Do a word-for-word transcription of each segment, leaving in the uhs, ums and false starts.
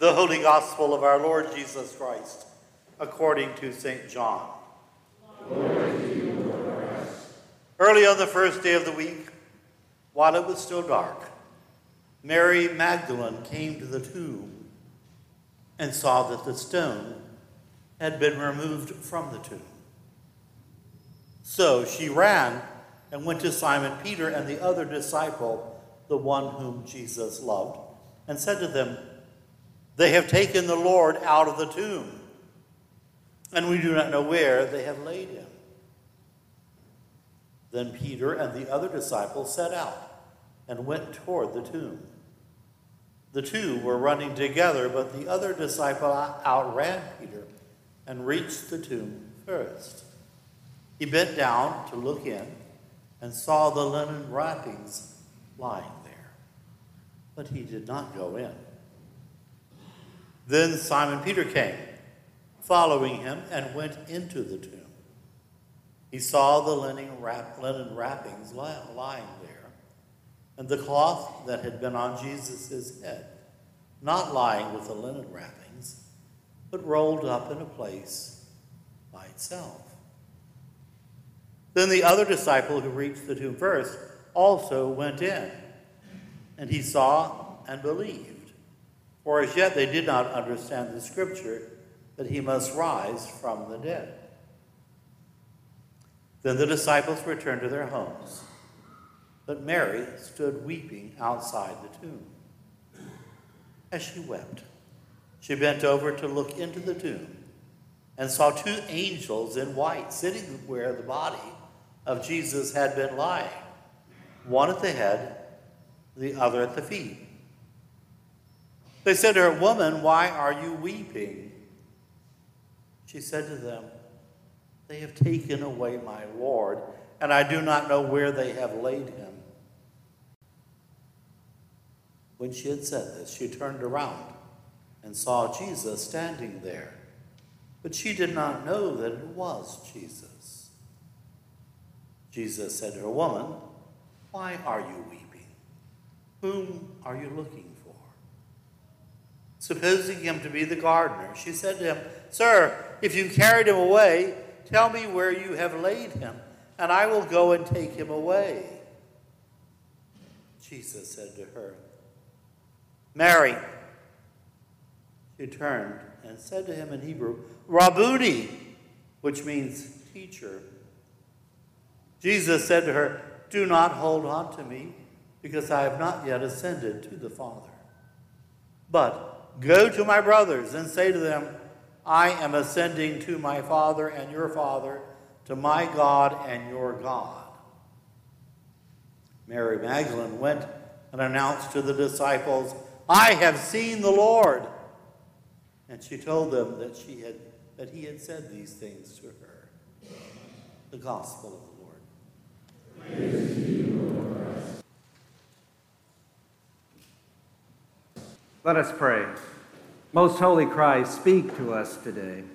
The Holy Gospel of our Lord Jesus Christ, according to Saint John. Glory to you, Lord Christ. Early on the first day of the week, while it was still dark, Mary Magdalene came to the tomb and saw that the stone had been removed from the tomb. So she ran and went to Simon Peter and the other disciple, the one whom Jesus loved, and said to them, "They have taken the Lord out of the tomb, and we do not know where they have laid him." Then Peter and the other disciple set out and went toward the tomb. The two were running together, but the other disciple outran Peter and reached the tomb first. He bent down to look in and saw the linen wrappings lying there, but he did not go in. Then Simon Peter came, following him, and went into the tomb. He saw the linen, wrap, linen wrappings lying there, and the cloth that had been on Jesus' head, not lying with the linen wrappings, but rolled up in a place by itself. Then the other disciple who reached the tomb first also went in, and he saw and believed, for as yet they did not understand the scripture that he must rise from the dead. Then the disciples returned to their homes, but Mary stood weeping outside the tomb. As she wept, she bent over to look into the tomb and saw two angels in white sitting where the body of Jesus had been lying, one at the head, the other at the feet. They said to her, "Woman, why are you weeping?" She said to them, "They have taken away my Lord, and I do not know where they have laid him." When she had said this, she turned around and saw Jesus standing there, but she did not know that it was Jesus. Jesus said to her, "Woman, why are you weeping? Whom are you looking for?" Supposing him to be the gardener, she said to him, "Sir, if you carried him away, tell me where you have laid him, and I will go and take him away." Jesus said to her, "Mary." She turned and said to him in Hebrew, "Rabboni," which means teacher. Jesus said to her, "Do not hold on to me, because I have not yet ascended to the Father. But go to my brothers and say to them, I am ascending to my Father and your Father, to my God and your God." Mary Magdalene went and announced to the disciples, "I have seen the Lord." And she told them that she had that he had said these things to her. The Gospel of the Lord. Praise to you, Lord Christ. Let us pray. Most Holy Christ, speak to us today.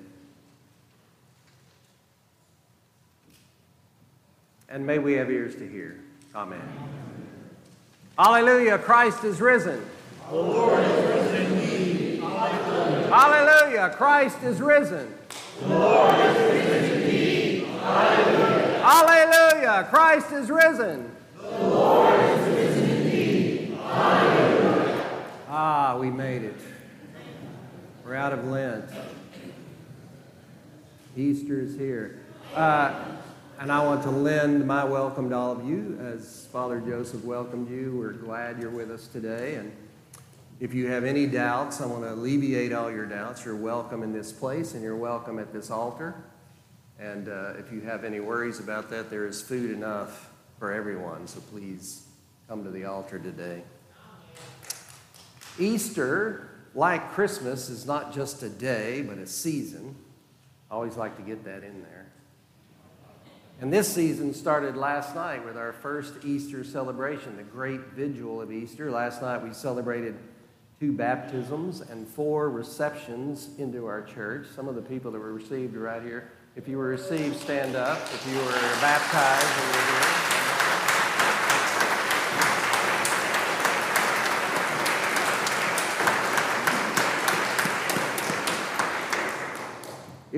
And may we have ears to hear. Amen. Hallelujah, Christ is risen. The Lord is risen indeed. Hallelujah. Hallelujah, Christ is risen. The Lord is risen indeed. Hallelujah. Hallelujah, Christ is risen. The Lord is risen indeed. Hallelujah. Ah, we made it. We're out of Lent. Easter is here. Uh, and I want to lend my welcome to all of you as Father Joseph welcomed you. We're glad you're with us today. And if you have any doubts, I want to alleviate all your doubts. You're welcome in this place and you're welcome at this altar. And uh, if you have any worries about that, there is food enough for everyone. So please come to the altar today. Easter, like Christmas, is not just a day, but a season. I always like to get that in there. And this season started last night with our first Easter celebration, the great vigil of Easter. Last night we celebrated two baptisms and four receptions into our church. Some of the people that were received are right here. If you were received, stand up. If you were baptized and you're here.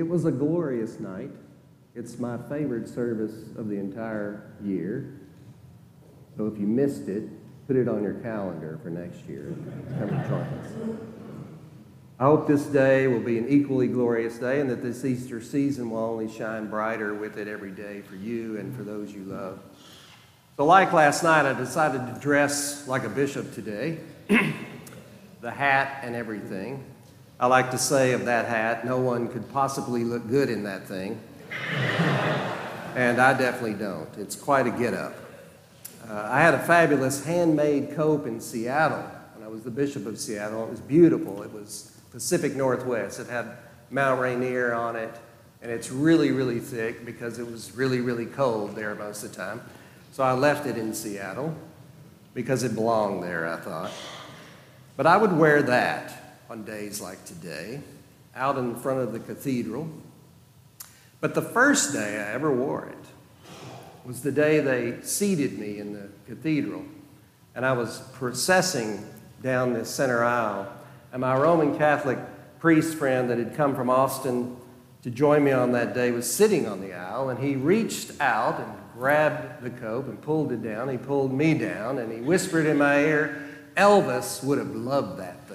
It was a glorious night. It's my favorite service of the entire year. So if you missed it, put it on your calendar for next year. Come and join us. I hope this day will be an equally glorious day and that this Easter season will only shine brighter with it every day for you and for those you love. So like last night, I decided to dress like a bishop today. The hat and everything. I like to say of that hat, no one could possibly look good in that thing. And I definitely don't. It's quite a get-up. Uh, I had a fabulous handmade cope in Seattle when I was the Bishop of Seattle. It was beautiful. It was Pacific Northwest. It had Mount Rainier on it, and it's really, really thick because it was really, really cold there most of the time. So I left it in Seattle because it belonged there, I thought. But I would wear that on days like today, out in front of the cathedral. But the first day I ever wore it was the day they seated me in the cathedral. And I was processing down this center aisle, and my Roman Catholic priest friend that had come from Austin to join me on that day was sitting on the aisle, and he reached out and grabbed the cope and pulled it down. He pulled me down, and he whispered in my ear, "Elvis would have loved that thing."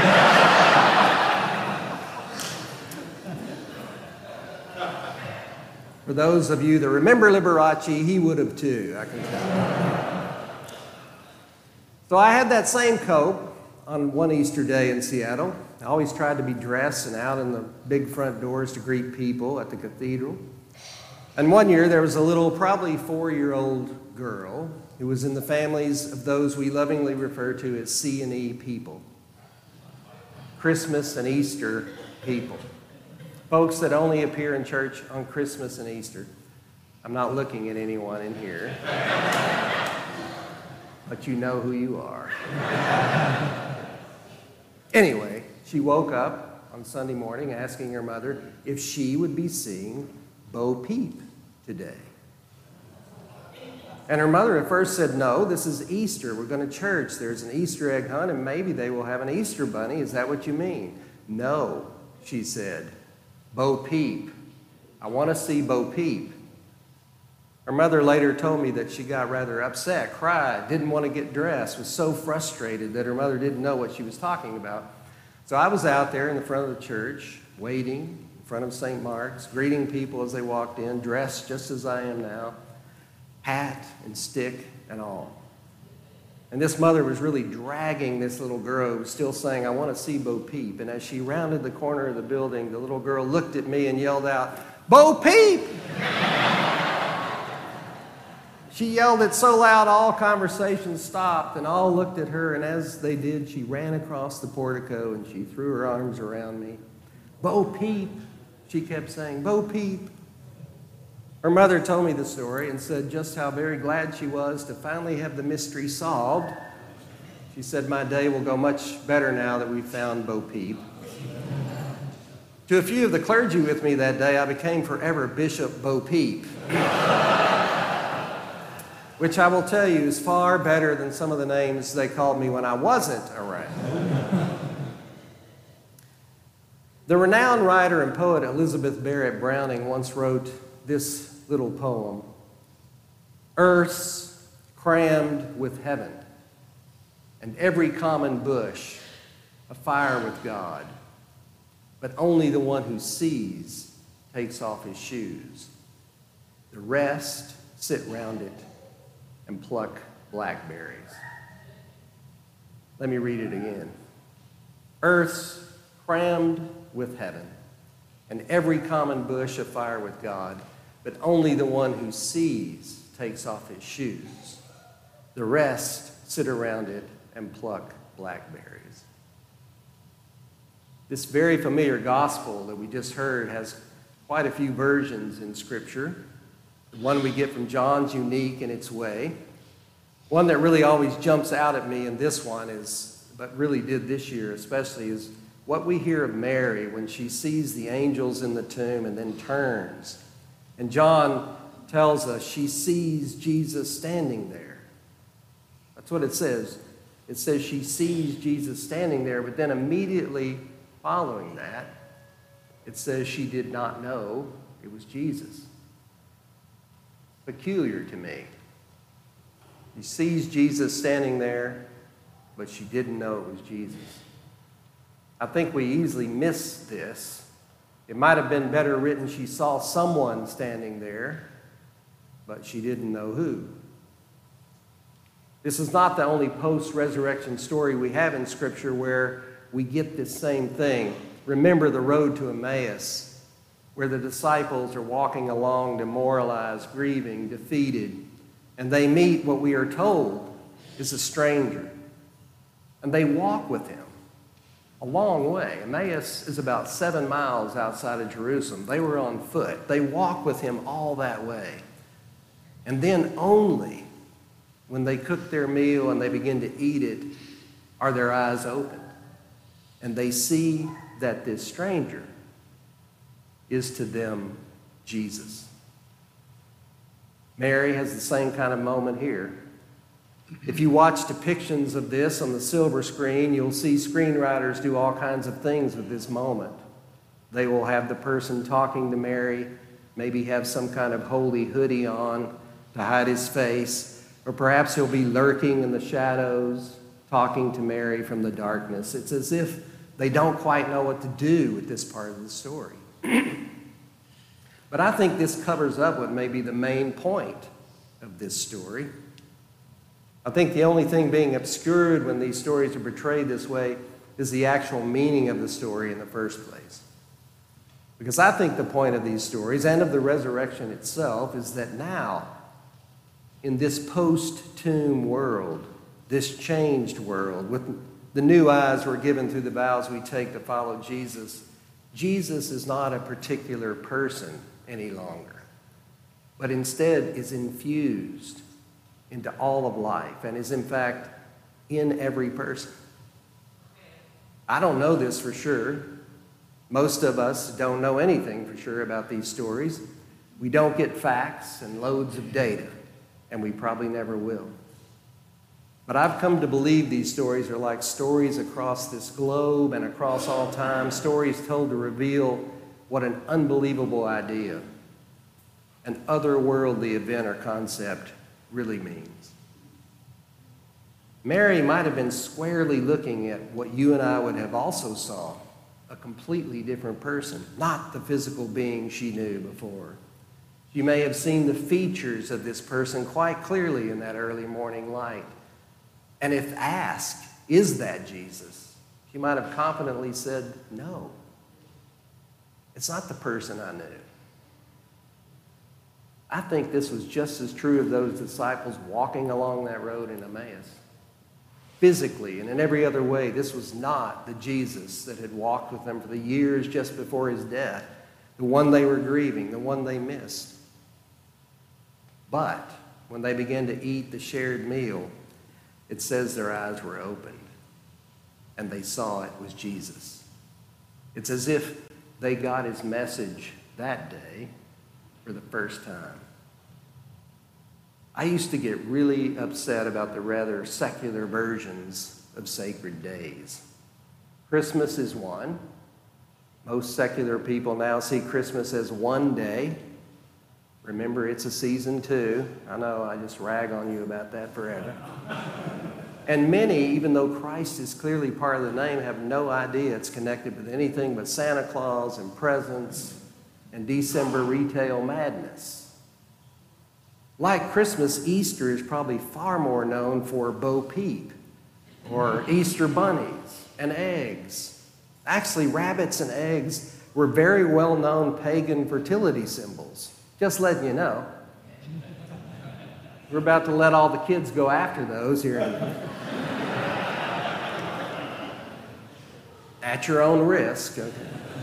For those of you that remember Liberace, he would have too, I can tell. So I had that same cope on one Easter day in Seattle. I always tried to be dressed and out in the big front doors to greet people at the cathedral. And one year there was a little, probably four-year-old girl who was in the families of those we lovingly refer to as C and E people. Christmas and Easter people. Folks that only appear in church on Christmas and Easter. I'm not looking at anyone in here, but you know who you are. Anyway, she woke up on Sunday morning asking her mother if she would be seeing Bo Peep today. And her mother at first said, "No, this is Easter. We're going to church. There's an Easter egg hunt, and maybe they will have an Easter bunny. Is that what you mean?" "No," she said. "Bo Peep. I want to see Bo Peep." Her mother later told me that she got rather upset, cried, didn't want to get dressed, was so frustrated that her mother didn't know what she was talking about. So I was out there in the front of the church, waiting in front of Saint Mark's, greeting people as they walked in, dressed just as I am now, hat and stick and all. And this mother was really dragging this little girl who was still saying, "I want to see Bo Peep." And as she rounded the corner of the building, the little girl looked at me and yelled out, "Bo Peep!" She yelled it so loud all conversation stopped, and all looked at her, and as they did, she ran across the portico and she threw her arms around me. "Bo Peep," she kept saying, "Bo Peep." Her mother told me the story and said just how very glad she was to finally have the mystery solved. She said, "My day will go much better now that we've found Bo Peep." To a few of the clergy with me that day, I became forever Bishop Bo Peep, which I will tell you is far better than some of the names they called me when I wasn't around. The renowned writer and poet Elizabeth Barrett Browning once wrote this little poem: "Earth's crammed with heaven, and every common bush afire with God, but only the one who sees takes off his shoes. The rest sit round it and pluck blackberries." Let me read it again. "Earth's crammed with heaven, and every common bush afire with God, but only the one who sees takes off his shoes. The rest sit around it and pluck blackberries." This very familiar gospel that we just heard has quite a few versions in Scripture. The one we get from John's unique in its way. One that really always jumps out at me in this one is, but really did this year especially, is what we hear of Mary when she sees the angels in the tomb and then turns. And John tells us she sees Jesus standing there. That's what it says. It says she sees Jesus standing there, but then immediately following that, it says she did not know it was Jesus. Peculiar to me. She sees Jesus standing there, but she didn't know it was Jesus. I think we easily miss this. It might have been better written, she saw someone standing there, but she didn't know who. This is not the only post-resurrection story we have in Scripture where we get this same thing. Remember the road to Emmaus, where the disciples are walking along, demoralized, grieving, defeated, and they meet what we are told is a stranger. And they walk with him a long way. Emmaus is about seven miles outside of Jerusalem. They were on foot. They walk with him all that way. And then only when they cook their meal and they begin to eat it are their eyes opened. And they see that this stranger is to them Jesus. Mary has the same kind of moment here. If you watch depictions of this on the silver screen, you'll see screenwriters do all kinds of things with this moment. They will have the person talking to Mary, maybe have some kind of holy hoodie on to hide his face, or perhaps he'll be lurking in the shadows, talking to Mary from the darkness. It's as if they don't quite know what to do with this part of the story. But I think this covers up what may be the main point of this story. I think the only thing being obscured when these stories are portrayed this way is the actual meaning of the story in the first place. Because I think the point of these stories and of the resurrection itself is that now, in this post-tomb world, this changed world, with the new eyes we're given through the vows we take to follow Jesus, Jesus is not a particular person any longer, but instead is infused into all of life and is in fact in every person. I don't know this for sure. Most of us don't know anything for sure about these stories. We don't get facts and loads of data, and we probably never will. But I've come to believe these stories are like stories across this globe and across all time, stories told to reveal what an unbelievable idea, an otherworldly event or concept really means. Mary might have been squarely looking at what you and I would have also saw, a completely different person, not the physical being she knew before. She may have seen the features of this person quite clearly in that early morning light. And if asked, is that Jesus? She might have confidently said, no. It's not the person I knew. I think this was just as true of those disciples walking along that road in Emmaus. Physically and in every other way, this was not the Jesus that had walked with them for the years just before his death, the one they were grieving, the one they missed. But when they began to eat the shared meal, it says their eyes were opened and they saw it was Jesus. It's as if they got his message that day for the first time. I used to get really upset about the rather secular versions of sacred days. Christmas is one. Most secular people now see Christmas as one day. Remember, it's a season too. I know I just rag on you about that forever. And many, even though Christ is clearly part of the name, have no idea it's connected with anything but Santa Claus and presents and December retail madness. Like Christmas, Easter is probably far more known for Bo Peep or Easter bunnies and eggs. Actually, rabbits and eggs were very well-known pagan fertility symbols. Just letting you know. We're about to let all the kids go after those here. At your own risk. Okay.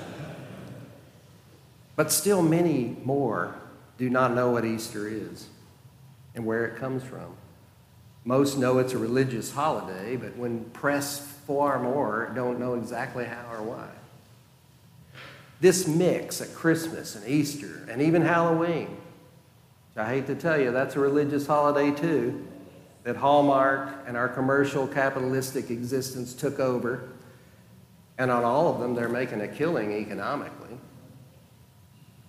But still many more do not know what Easter is and where it comes from. Most know it's a religious holiday, but when pressed far more, don't know exactly how or why. This mix at Christmas and Easter and even Halloween, which I hate to tell you, that's a religious holiday too, that Hallmark and our commercial capitalistic existence took over. And on all of them, they're making a killing economically.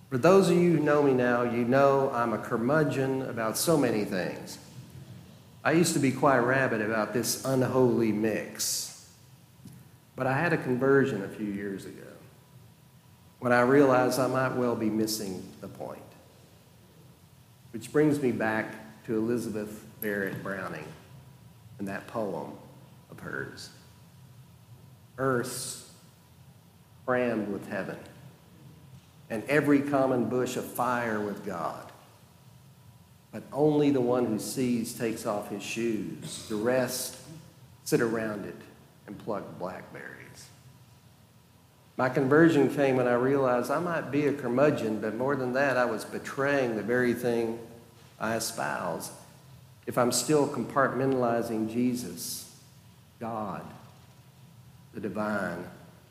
For those of you who know me now, you know I'm a curmudgeon about so many things. I used to be quite rabid about this unholy mix. But I had a conversion a few years ago when I realized I might well be missing the point. Which brings me back to Elizabeth Barrett Browning and that poem of hers. Earth's crammed with heaven, and every common bush afire with God. But only the one who sees takes off his shoes. The rest sit around it and pluck blackberries. My conversion came when I realized I might be a curmudgeon, but more than that, I was betraying the very thing I espouse if I'm still compartmentalizing Jesus, God, the divine.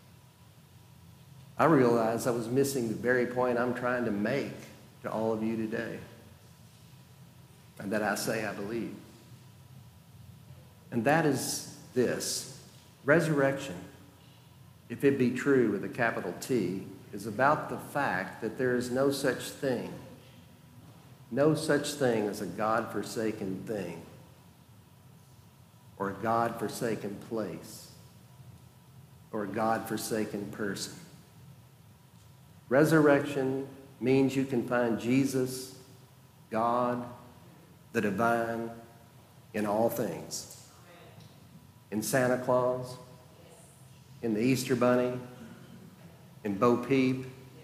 I realized I was missing the very point I'm trying to make to all of you today, and that I say I believe. And that is this: resurrection, if it be true with a capital T, is about the fact that there is no such thing, no such thing as a God-forsaken thing or a God-forsaken place or a God-forsaken person. Resurrection means you can find Jesus, God, the divine, in all things. In Santa Claus, in the Easter Bunny, in Bo Peep,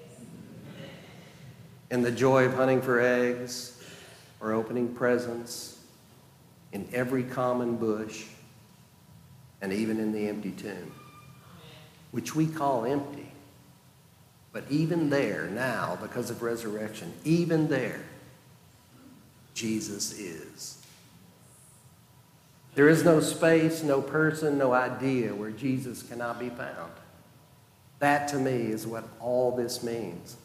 in the joy of hunting for eggs or opening presents, in every common bush, and even in the empty tomb, which we call empty. But even there now, because of resurrection, even there, Jesus is. There is no space, no person, no idea where Jesus cannot be found. That, to me, is what all this means.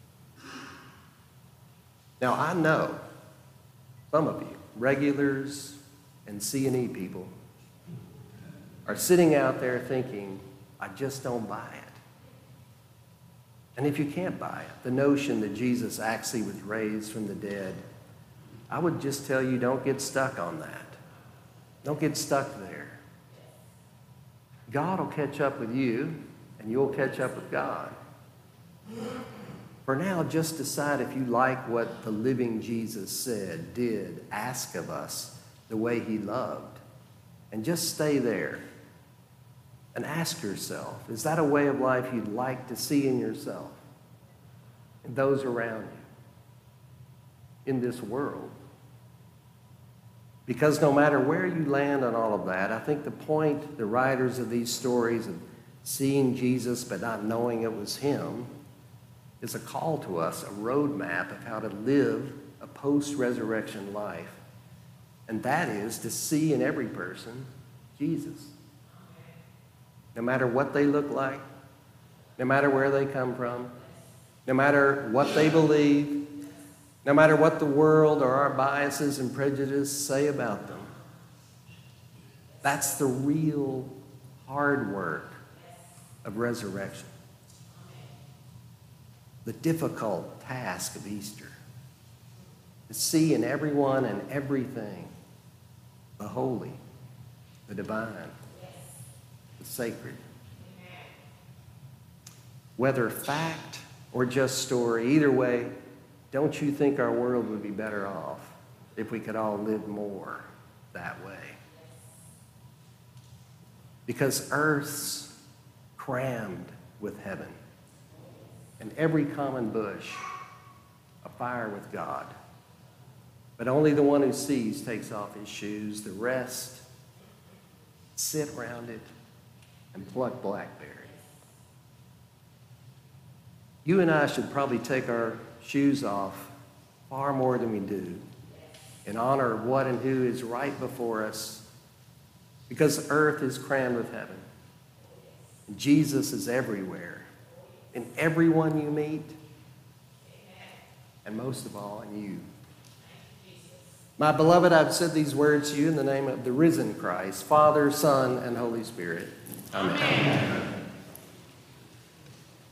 Now, I know some of you, regulars and C and E people, are sitting out there thinking, I just don't buy it. And if you can't buy it, the notion that Jesus actually was raised from the dead, I would just tell you, don't get stuck on that. Don't get stuck there. God will catch up with you, and you'll catch up with God. For now, just decide if you like what the living Jesus said, did, ask of us, the way he loved. And just stay there. And ask yourself, is that a way of life you'd like to see in yourself, in those around you, in this world? Because no matter where you land on all of that, I think the point the writers of these stories of seeing Jesus but not knowing it was him is a call to us, a roadmap of how to live a post-resurrection life. And that is to see in every person Jesus. No matter what they look like, no matter where they come from, no matter what they believe, no matter what the world or our biases and prejudices say about them. That's the real hard work of resurrection. The difficult task of Easter. To see in everyone and everything the holy, the divine, the sacred. Whether fact or just story, either way, don't you think our world would be better off if we could all live more that way? Because earth's crammed with heaven, and every common bush afire with God. But only the one who sees takes off his shoes. The rest sit around it and pluck blackberries. You and I should probably take our shoes off far more than we do in honor of what and who is right before us, because earth is crammed with heaven. And Jesus is everywhere, in everyone you meet, and most of all in you. My beloved, I've said these words to you in the name of the risen Christ, Father, Son, and Holy Spirit. Amen. Amen.